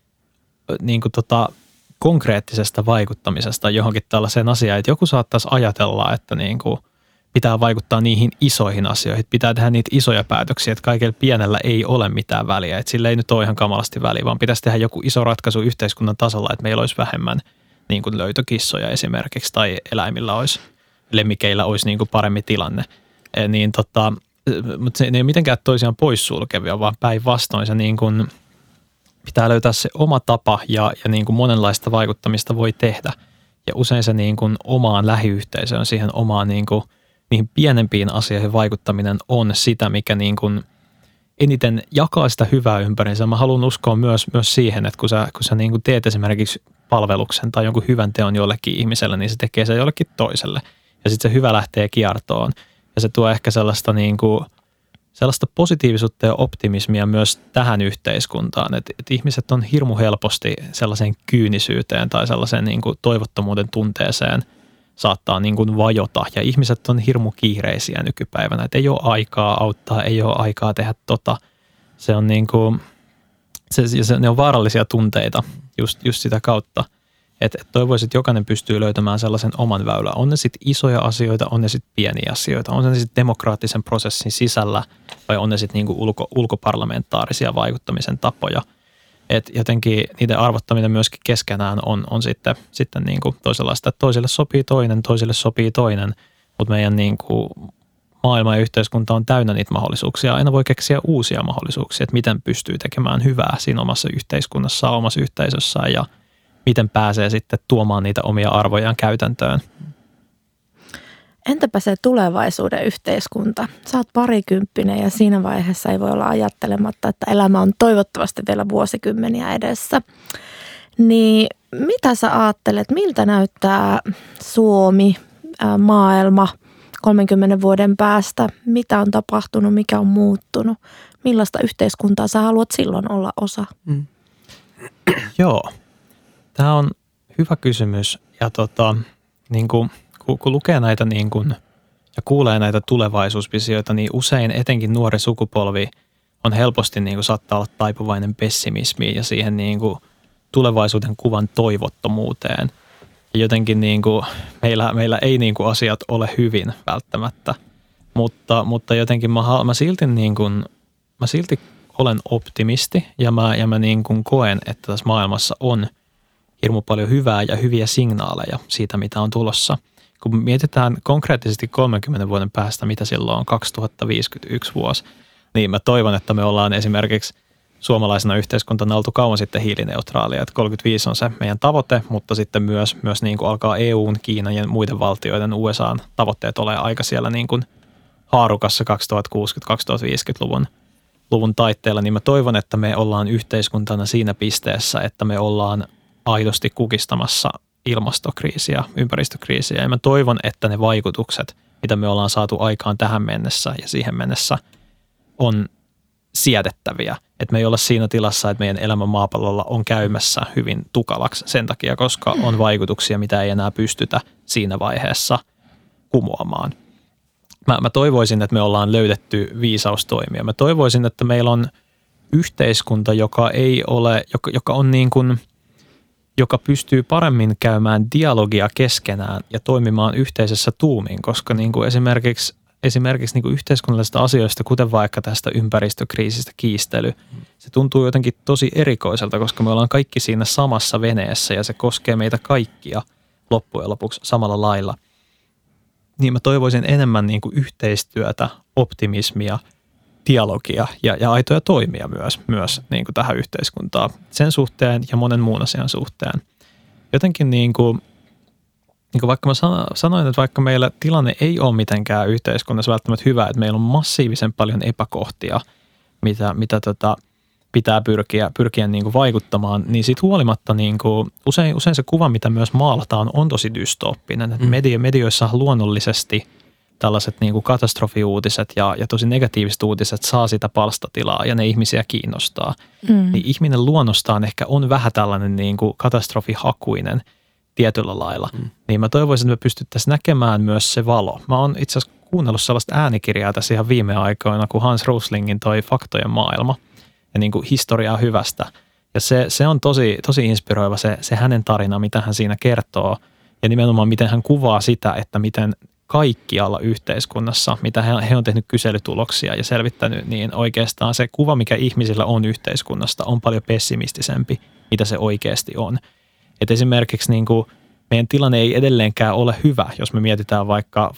konkreettisesta vaikuttamisesta johonkin tällaiseen asiaan, että joku saattaisi ajatella, että niin kuin pitää vaikuttaa niihin isoihin asioihin, pitää tehdä niitä isoja päätöksiä, että kaikella pienellä ei ole mitään väliä, että sillä ei nyt ole ihan kamalasti väliä, vaan pitäisi tehdä joku iso ratkaisu yhteiskunnan tasolla, että meillä olisi vähemmän niin kuin löytökissoja esimerkiksi tai lemmikeillä olisi niin kuin paremmin tilanne. Mutta se ei ole mitenkään toisiaan poissulkevia, vaan päinvastoin se niin kuin pitää löytää se oma tapa ja niin kuin monenlaista vaikuttamista voi tehdä. Ja usein se niin kuin omaan lähiyhteisöön, siihen omaan niin kuin niihin pienempiin asioihin vaikuttaminen on sitä, mikä niin kuin eniten jakaa sitä hyvää ympäriinsä. Mä haluan uskoa myös siihen, että kun sä niin kuin teet esimerkiksi palveluksen tai jonkun hyvän teon jollekin ihmiselle, niin se tekee se jollekin toiselle. Ja sitten se hyvä lähtee kiertoon. Ja se tuo ehkä sellaista positiivisuutta ja optimismia myös tähän yhteiskuntaan. Että ihmiset on hirmu helposti sellaiseen kyynisyyteen tai sellaiseen niin kuin toivottomuuden tunteeseen saattaa niin kuin vajota. Ja ihmiset on hirmu kiireisiä nykypäivänä. Että ei ole aikaa auttaa, ei ole aikaa tehdä Se on niin kuin, ne on vaarallisia tunteita just sitä kautta. Että toivoisin, että jokainen pystyy löytämään sellaisen oman väylän. On ne sitten isoja asioita, on ne sitten pieniä asioita. On ne sitten demokraattisen prosessin sisällä vai on ne sitten niinku ulkoparlamentaarisia vaikuttamisen tapoja. Että jotenkin niiden arvottaminen myöskin keskenään on sitten niinku toisenlaista, että toisille sopii toinen. Mutta meidän niinku maailma ja yhteiskunta on täynnä niitä mahdollisuuksia. Aina voi keksiä uusia mahdollisuuksia, että miten pystyy tekemään hyvää siinä omassa yhteiskunnassaan, omassa yhteisössään ja miten pääsee sitten tuomaan niitä omia arvojaan käytäntöön. Entäpä se tulevaisuuden yhteiskunta? Sä oot parikymppinen ja siinä vaiheessa ei voi olla ajattelematta, että elämä on toivottavasti vielä vuosikymmeniä edessä. Niin mitä sä ajattelet, miltä näyttää Suomi, maailma 30 vuoden päästä? Mitä on tapahtunut, mikä on muuttunut? Millaista yhteiskuntaa sä haluat silloin olla osa? Joo. Tämä on hyvä kysymys ja niin kun lukee näitä niin kun, ja kuulee näitä tulevaisuusvisioita, niin usein etenkin nuori sukupolvi on helposti niin kun, saattaa olla taipuvainen pessimismiin ja siihen niin kun, tulevaisuuden kuvan toivottomuuteen. Ja jotenkin niin kun, meillä ei niin kun, asiat ole hyvin välttämättä, mutta jotenkin mä silti olen optimisti ja mä niin kun, koen, että tässä maailmassa on hirmu paljon hyvää ja hyviä signaaleja siitä, mitä on tulossa. Kun mietitään konkreettisesti 30 vuoden päästä, mitä silloin on 2051 vuosi, niin mä toivon, että me ollaan esimerkiksi suomalaisena yhteiskuntana oltu kauan sitten hiilineutraalia. Että 35 on se meidän tavoite, mutta sitten myös niin kuin alkaa EU:n, Kiinan ja muiden valtioiden USA:n tavoitteet ole aika siellä niin kuin haarukassa 2060-2050-luvun taitteella. Niin mä toivon, että me ollaan yhteiskuntana siinä pisteessä, että me ollaan aidosti kukistamassa ilmastokriisiä, ympäristökriisiä. Ja mä toivon, että ne vaikutukset, mitä me ollaan saatu aikaan tähän mennessä ja siihen mennessä, on siedettäviä. Että me ei olla siinä tilassa, että meidän elämä maapallolla on käymässä hyvin tukalaksi sen takia, koska on vaikutuksia, mitä ei enää pystytä siinä vaiheessa kumoamaan. Mä toivoisin, että me ollaan löydetty viisaustoimia. Mä toivoisin, että meillä on yhteiskunta, joka on niin kuin joka pystyy paremmin käymään dialogia keskenään ja toimimaan yhteisessä tuumin, koska niin kuin esimerkiksi niin kuin yhteiskunnallisista asioista, kuten vaikka tästä ympäristökriisistä kiistely, se tuntuu jotenkin tosi erikoiselta, koska me ollaan kaikki siinä samassa veneessä ja se koskee meitä kaikkia loppujen lopuksi samalla lailla. Niin mä toivoisin enemmän niin kuin yhteistyötä, optimismia, dialogia ja aitoja toimia myös niin kuin tähän yhteiskuntaan sen suhteen ja monen muun asian suhteen. Jotenkin niin kuin vaikka mä sanoin, että vaikka meillä tilanne ei ole mitenkään yhteiskunnassa välttämättä hyvä, että meillä on massiivisen paljon epäkohtia, mitä pitää pyrkiä niin kuin vaikuttamaan, niin siitä huolimatta niin kuin usein se kuva, mitä myös maalataan, on tosi dystooppinen. Medioissa luonnollisesti tällaiset niin kuin katastrofiuutiset ja tosi negatiiviset uutiset saa sitä palstatilaa ja ne ihmisiä kiinnostaa. Niin ihminen luonnostaan ehkä on vähän tällainen niin kuin katastrofihakuinen tietyllä lailla. Niin mä toivoisin, että me pystyttäisiin näkemään myös se valo. Mä oon itse asiassa kuunnellut sellaista äänikirjaa tässä ihan viime aikoina, kuin Hans Roslingin toi Faktojen maailma ja niin kuin historiaa hyvästä. Ja se on tosi inspiroiva se hänen tarina, mitä hän siinä kertoo ja nimenomaan miten hän kuvaa sitä, että miten kaikkialla yhteiskunnassa, mitä he on tehnyt kyselytuloksia ja selvittänyt, niin oikeastaan se kuva, mikä ihmisillä on yhteiskunnasta, on paljon pessimistisempi, mitä se oikeasti on. Et esimerkiksi niin kuin meidän tilanne ei edelleenkään ole hyvä, jos me mietitään vaikka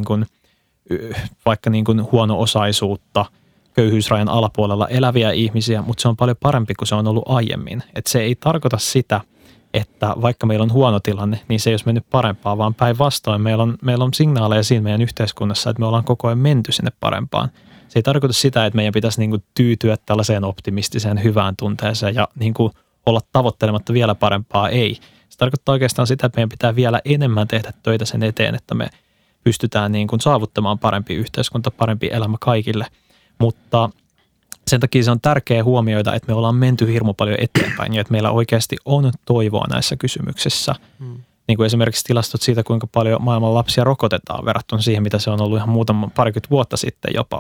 niin kuin huono-osaisuutta, köyhyysrajan alapuolella eläviä ihmisiä, mutta se on paljon parempi kuin se on ollut aiemmin. Et se ei tarkoita sitä, että vaikka meillä on huono tilanne, niin se ei olisi mennyt parempaa, vaan päinvastoin meillä on signaaleja siinä meidän yhteiskunnassa, että me ollaan koko ajan menty sinne parempaan. Se ei tarkoita sitä, että meidän pitäisi niin kuin tyytyä tällaiseen optimistiseen hyvään tunteeseen ja niin kuin olla tavoittelematta vielä parempaa, ei. Se tarkoittaa oikeastaan sitä, että meidän pitää vielä enemmän tehdä töitä sen eteen, että me pystytään niin kuin saavuttamaan parempi yhteiskunta, parempi elämä kaikille, mutta sen takia se on tärkeää huomioida, että me ollaan menty hirmu paljon eteenpäin ja että meillä oikeasti on toivoa näissä kysymyksissä. Niin kuin esimerkiksi tilastot siitä, kuinka paljon maailman lapsia rokotetaan verrattuna siihen, mitä se on ollut ihan parikymmentä vuotta sitten jopa,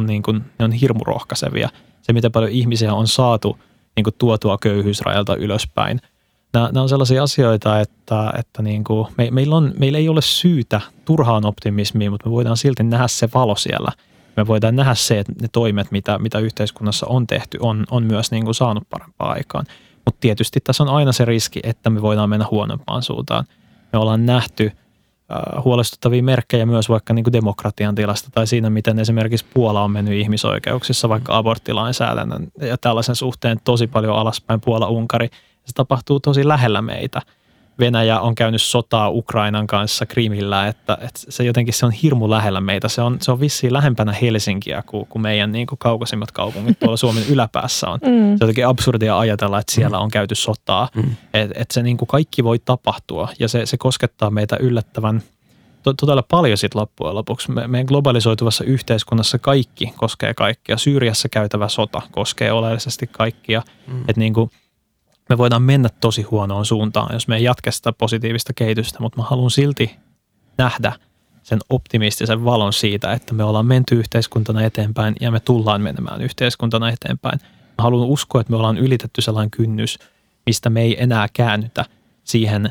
ne on hirmu rohkaisevia. Se, miten paljon ihmisiä on saatu niin kuin tuotua köyhyysrajalta ylöspäin. Nämä on sellaisia asioita, että niin kuin meillä ei ole syytä turhaan optimismiin, mutta me voidaan silti nähdä se valo siellä. Me voidaan nähdä se, että ne toimet, mitä yhteiskunnassa on tehty, on myös niin kuin saanut parempaa aikaan. Mutta tietysti tässä on aina se riski, että me voidaan mennä huonompaan suuntaan. Me ollaan nähty huolestuttavia merkkejä myös vaikka niin kuin demokratian tilasta tai siinä, miten esimerkiksi Puola on mennyt ihmisoikeuksissa, vaikka aborttilainsäädännön ja tällaisen suhteen tosi paljon alaspäin, Puola, Unkari. Se tapahtuu tosi lähellä meitä. Venäjä on käynyt sotaa Ukrainan kanssa Krimillä, että se jotenkin se on hirmu lähellä meitä. Se on vissiin lähempänä Helsinkiä kuin meidän niin kuin kaukaisimmat kaupungit tuolla Suomen yläpäässä on. Se on jotenkin absurdia ajatella, että siellä on käyty sotaa. Että se niin kuin kaikki voi tapahtua ja se koskettaa meitä yllättävän todella paljon sit loppujen lopuksi. Meidän globalisoituvassa yhteiskunnassa kaikki koskee kaikkia. Syyriassa käytävä sota koskee oleellisesti kaikkia. Että niin kuin me voidaan mennä tosi huonoon suuntaan, jos me ei jatka sitä positiivista kehitystä, mutta mä haluan silti nähdä sen optimistisen valon siitä, että me ollaan menty yhteiskuntana eteenpäin ja me tullaan menemään yhteiskuntana eteenpäin. Mä haluan uskoa, että me ollaan ylitetty sellainen kynnys, mistä me ei enää käännytä siihen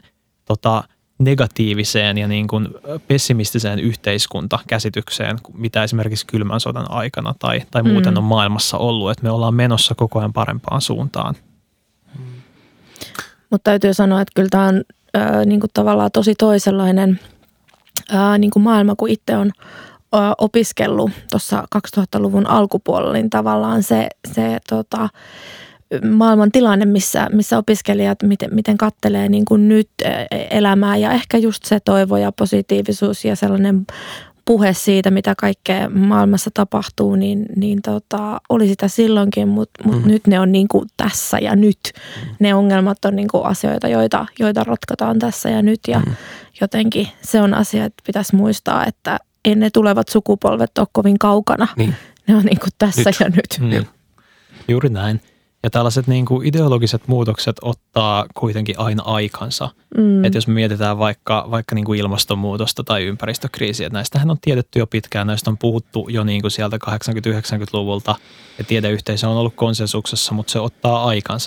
negatiiviseen ja niin kuin pessimistiseen yhteiskuntakäsitykseen, mitä esimerkiksi kylmän sodan aikana tai muuten on maailmassa ollut, että me ollaan menossa koko ajan parempaan suuntaan. Mutta täytyy sanoa, että kyllä tämä on niinku tavallaan tosi toisenlainen niinku maailma, kun itse on opiskellut tuossa 2000-luvun alkupuolella, niin tavallaan se maailman tilanne, missä opiskelijat miten kattelee niinku nyt elämää ja ehkä just se toivo ja positiivisuus ja sellainen puhe siitä, mitä kaikkea maailmassa tapahtuu, niin oli sitä silloinkin, mutta nyt ne on niin kuin tässä ja nyt. Ne ongelmat on niin kuin asioita, joita ratkotaan tässä ja nyt ja jotenkin se on asia, että pitäisi muistaa, että ei ne tulevat sukupolvet ole kovin kaukana. Niin. Ne on niin kuin tässä nyt. Ja nyt. Juuri näin. Ja tällaiset niin kuin ideologiset muutokset ottaa kuitenkin aina aikansa. Että jos me mietitään vaikka niin kuin ilmastonmuutosta tai ympäristökriisiä, että näistähän on tiedetty jo pitkään, näistä on puhuttu jo niin kuin sieltä 80-90-luvulta ja tiedeyhteisö on ollut konsensuksessa, mutta se ottaa aikansa.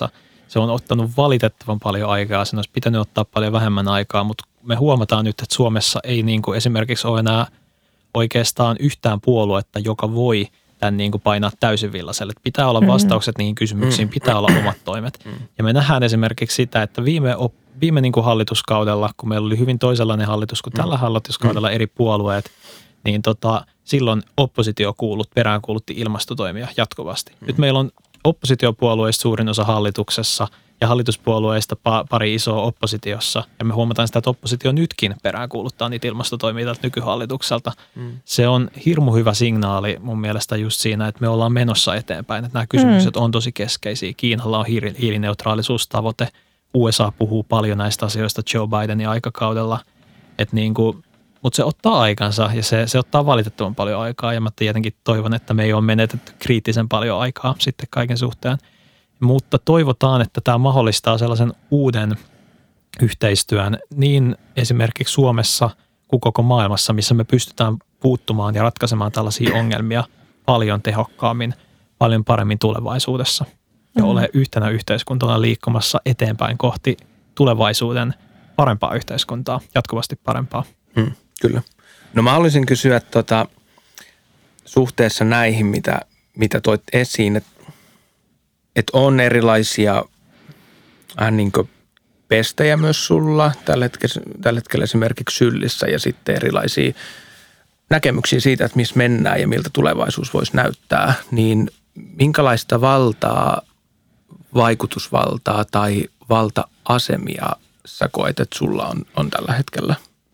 Se on ottanut valitettavan paljon aikaa, sen olisi pitänyt ottaa paljon vähemmän aikaa, mutta me huomataan nyt, että Suomessa ei niin kuin esimerkiksi ole enää oikeastaan yhtään puoluetta, joka voi tämän niin kuin painaa täysivillaiselle. Pitää olla vastaukset niihin kysymyksiin, pitää olla omat toimet. Ja me nähdään esimerkiksi sitä, että viime niin kuin hallituskaudella, kun meillä oli hyvin toisenlainen hallitus kuin tällä hallituskaudella eri puolueet, niin silloin oppositiokuulut peräänkuulutti ilmastotoimia jatkuvasti. Nyt meillä on oppositiopuolueista suurin osa hallituksessa ja hallituspuolueista pari isoa oppositiossa. Ja me huomataan sitä, että oppositio nytkin peräänkuuluttaa niitä ilmastotoimia tältä nykyhallitukselta. Se on hirmu hyvä signaali mun mielestä just siinä, että me ollaan menossa eteenpäin. Että nämä kysymykset on tosi keskeisiä. Kiinalla on hiilineutraalisuustavoite. USA puhuu paljon näistä asioista Joe Bidenin aikakaudella. Mutta se ottaa aikansa ja se ottaa valitettavan paljon aikaa. Ja mä tietenkin toivon, että me ei ole menetetty kriittisen paljon aikaa sitten kaiken suhteen. Mutta toivotaan, että tämä mahdollistaa sellaisen uuden yhteistyön niin esimerkiksi Suomessa kuin koko maailmassa, missä me pystytään puuttumaan ja ratkaisemaan tällaisia ongelmia paljon tehokkaammin, paljon paremmin tulevaisuudessa. Ja ole yhtenä yhteiskuntana liikkumassa eteenpäin kohti tulevaisuuden parempaa yhteiskuntaa, jatkuvasti parempaa. Kyllä. No mä haluaisin kysyä suhteessa näihin, mitä toit esiin, että on erilaisia niin kuin pestejä myös sulla tällä hetkellä esimerkiksi Syllissä ja sitten erilaisia näkemyksiä siitä, että missä mennään ja miltä tulevaisuus voisi näyttää, niin minkälaista vaikutusvaltaa tai valta-asemia sä koet, että sulla on tällä hetkellä?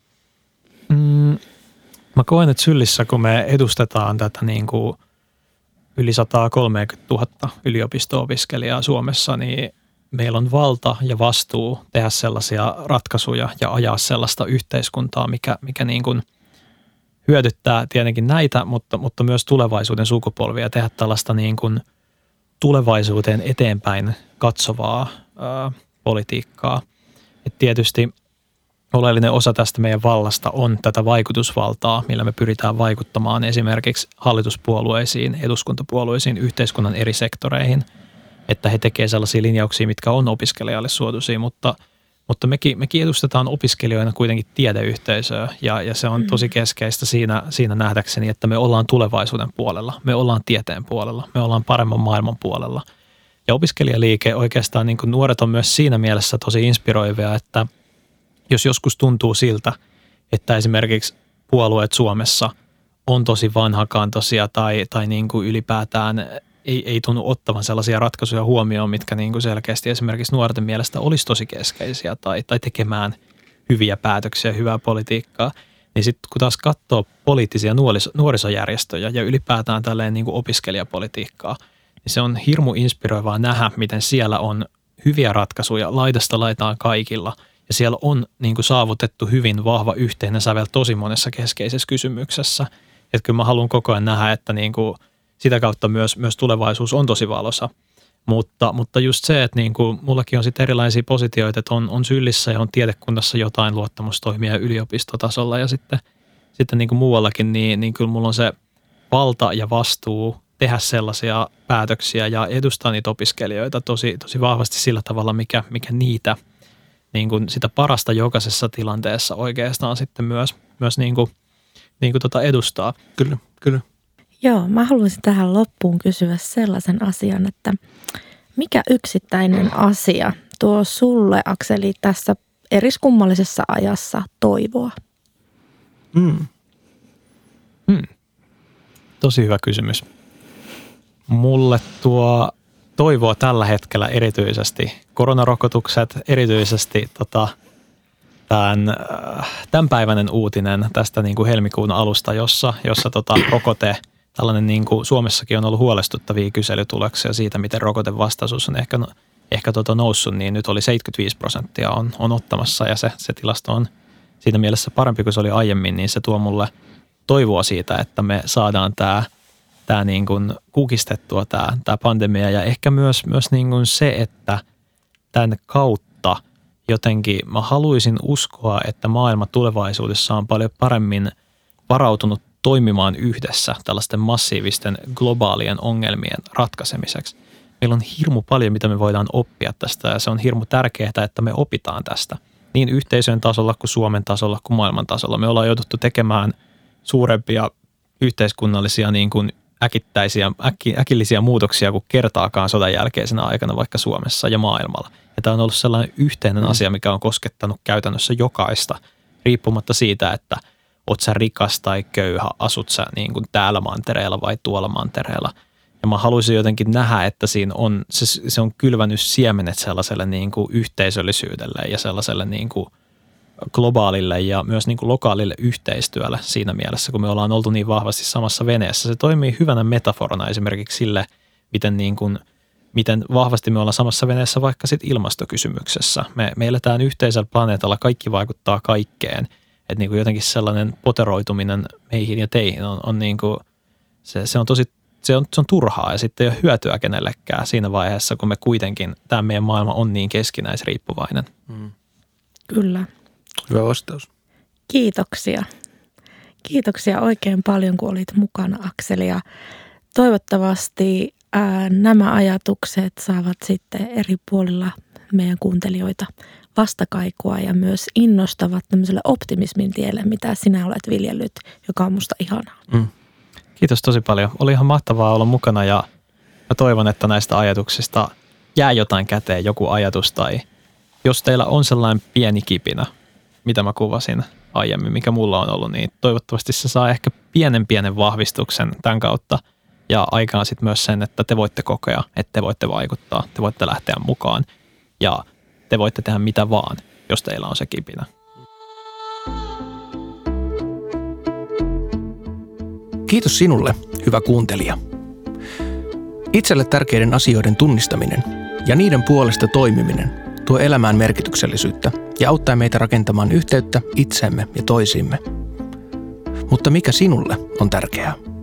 Mä koen, että Syllissä, kun me edustetaan tätä niin kuin yli 130 000 yliopisto-opiskelijaa Suomessa, niin meillä on valta ja vastuu tehdä sellaisia ratkaisuja ja ajaa sellaista yhteiskuntaa, mikä niin kuin hyödyttää tietenkin näitä, mutta myös tulevaisuuden sukupolvia ja tehdä tällaista niin kuin tulevaisuuteen eteenpäin katsovaa politiikkaa. Et tietysti oleellinen osa tästä meidän vallasta on tätä vaikutusvaltaa, millä me pyritään vaikuttamaan esimerkiksi hallituspuolueisiin, eduskuntapuolueisiin, yhteiskunnan eri sektoreihin, että he tekevät sellaisia linjauksia, mitkä on opiskelijalle suotuisia, mutta mekin edustetaan opiskelijoina kuitenkin tiedeyhteisöä ja se on tosi keskeistä siinä nähdäkseni, että me ollaan tulevaisuuden puolella, me ollaan tieteen puolella, me ollaan paremman maailman puolella. Ja opiskelijaliike oikeastaan niin kuin nuoret on myös siinä mielessä tosi inspiroivia, että jos joskus tuntuu siltä, että esimerkiksi puolueet Suomessa on tosi vanhakantoisia tai niin kuin ylipäätään ei tunnu ottavan sellaisia ratkaisuja huomioon, mitkä niin kuin selkeästi esimerkiksi nuorten mielestä olisi tosi keskeisiä tai tekemään hyviä päätöksiä, hyvää politiikkaa, niin sitten kun taas katsoo poliittisia nuorisojärjestöjä ja ylipäätään tälleen niin kuin opiskelijapolitiikkaa, niin se on hirmu inspiroivaa nähdä, miten siellä on hyviä ratkaisuja laidasta laitaan kaikilla. Ja siellä on niin kuin saavutettu hyvin vahva yhteinen sävel tosi monessa keskeisessä kysymyksessä. Että kyllä mä haluan koko ajan nähdä, että niin kuin sitä kautta myös tulevaisuus on tosi valoisa. Mutta just se, että niin kuin mullakin on sitten erilaisia positioita, että on Syllissä ja on tiedekunnassa jotain luottamustoimia yliopistotasolla ja sitten niin kuin muuallakin, niin kyllä mulla on se valta ja vastuu tehdä sellaisia päätöksiä ja edustaa niitä opiskelijoita tosi vahvasti sillä tavalla, mikä niitä niin kuin sitä parasta jokaisessa tilanteessa oikeastaan sitten myös niin kuin edustaa. Kyllä. Joo, mä haluaisin tähän loppuun kysyä sellaisen asian, että mikä yksittäinen asia tuo sulle, Akseli, tässä eriskummallisessa ajassa toivoa? Tosi hyvä kysymys. Mulle tuo toivoa tällä hetkellä erityisesti koronarokotukset, erityisesti tämänpäiväinen uutinen tästä niin kuin helmikuun alusta, jossa rokote, tällainen niin kuin Suomessakin on ollut huolestuttavia kyselytuloksia siitä, miten rokotevastaisuus on ehkä noussut, niin nyt oli 75% on ottamassa ja se tilasto on siinä mielessä parempi kuin se oli aiemmin, niin se tuo mulle toivoa siitä, että me saadaan tämä niin kuin kukistettua tämä pandemia ja ehkä myös niin kuin se, että tämän kautta jotenkin mä haluaisin uskoa, että maailma tulevaisuudessa on paljon paremmin varautunut toimimaan yhdessä tällaisten massiivisten globaalien ongelmien ratkaisemiseksi. meillä on hirmu paljon, mitä me voidaan oppia tästä ja se on hirmu tärkeää, että me opitaan tästä. Niin yhteisön tasolla kuin Suomen tasolla kuin maailman tasolla. Me ollaan jouduttu tekemään suurempia yhteiskunnallisia niin kuin äkillisiä muutoksia kuin kertaakaan sodan jälkeisenä aikana vaikka Suomessa ja maailmalla. Ja tämä on ollut sellainen yhteinen asia, mikä on koskettanut käytännössä jokaista, riippumatta siitä, että oot sä rikas tai köyhä, asut sä niin kuin täällä mantereella vai tuolla mantereella. Ja mä haluaisin jotenkin nähdä, että siinä on, se on kylvänyt siemenet sellaiselle niin kuin yhteisöllisyydelle ja sellaiselle niin kuin globaalille ja myös niin kuin lokaalille yhteistyölle siinä mielessä, kun me ollaan oltu niin vahvasti samassa veneessä. Se toimii hyvänä metaforana esimerkiksi sille, miten vahvasti me ollaan samassa veneessä vaikka sit ilmastokysymyksessä. Me eletään yhteisellä planeetalla, kaikki vaikuttaa kaikkeen. Että niin kuin jotenkin sellainen poteroituminen meihin ja teihin on niin kuin, se on tosi, se on turhaa ja sitten ei ole hyötyä kenellekään siinä vaiheessa, kun me kuitenkin, tämä meidän maailma on niin keskinäisriippuvainen. Kyllä. Hyvä vastaus. Kiitoksia. Kiitoksia oikein paljon, kun olit mukana, Akseli. Ja toivottavasti nämä ajatukset saavat sitten eri puolilla meidän kuuntelijoita vastakaikua ja myös innostavat tämmöiselle optimismin tielle, mitä sinä olet viljellyt, joka on musta ihanaa. Kiitos tosi paljon. Oli ihan mahtavaa olla mukana ja mä toivon, että näistä ajatuksista jää jotain käteen, joku ajatus tai jos teillä on sellainen pieni kipinä, mitä mä kuvasin aiemmin, mikä mulla on ollut, niin toivottavasti se saa ehkä pienen vahvistuksen tämän kautta ja aikaan sitten myös sen, että te voitte kokea, että te voitte vaikuttaa, te voitte lähteä mukaan ja te voitte tehdä mitä vaan, jos teillä on se kipinä. Kiitos sinulle, hyvä kuuntelija. Itselle tärkeiden asioiden tunnistaminen ja niiden puolesta toimiminen tuo elämään merkityksellisyyttä ja auttaa meitä rakentamaan yhteyttä itseemme ja toisiimme. Mutta mikä sinulle on tärkeää?